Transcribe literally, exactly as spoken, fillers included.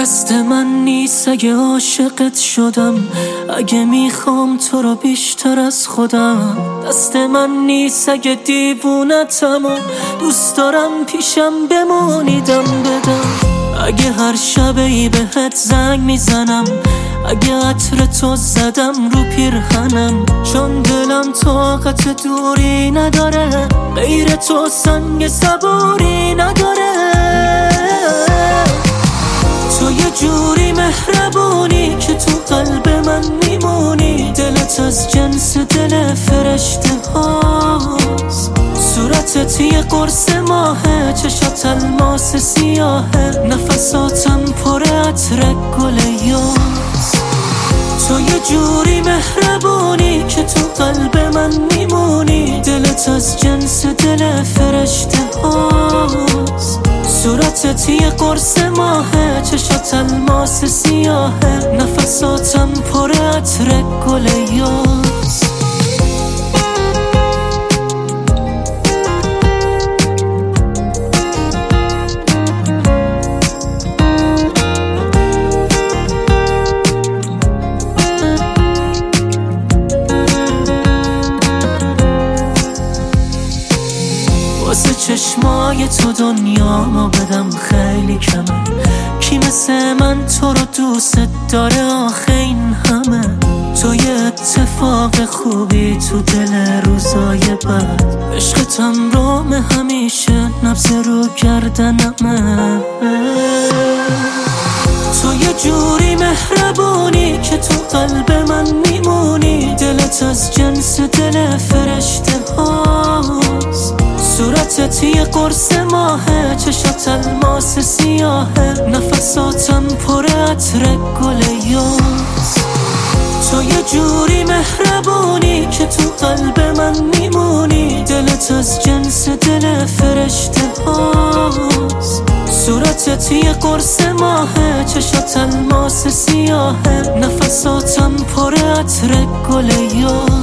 دست من نیست اگه عاشقت شدم، اگه میخوام تو رو بیشتر از خودم. دست من نیست اگه دیوونتم و دوست دارم پیشم بمونی دم بدم. اگه هر شب ای بهت زنگ میزنم، اگه عطر تو زدم رو پیرهنم، چون دلم طاقت دوری نداره، غیر تو سنگ صبوری نداره. تو یه جوری مهربونی که تو قلب من میمونی، دلت از جنس دل فرشته هاست، صورتت یه قرص ماهه، چشات الماس سیاهه، نفساتم پر عطر گل یاس. تو یه جوری مهربونی که تو قلب من میمونی، دلت از جنس دل فرشته هاست، صورتت یه قرص ماهه، چشات الماس سیاهه، نفساتم پر عطر گل یاس. واسه چشمای تو دنیامو بدم خیلی کمه، کی مثل من تو رو دوست داره آخه این همه. تو یه اتفاق خوبی تو دل روزای بد، عشقتم رام همیشه نبض رو گردنمه. تو یه جوری مهربونی که تو قلب من میمونی، دلت از جنس دل فرشته هاست، صورتت یه قرص ماهه، چشات الماس سیاهه، نفساتم پر عطر گل یاس. تو یه جوری مهربونی که تو قلب من میمونی، دلت از جنس دل فرشته هاست، صورتت یه قرص ماهه، چشات الماس سیاهه، نفساتم پر عطر گل یاس.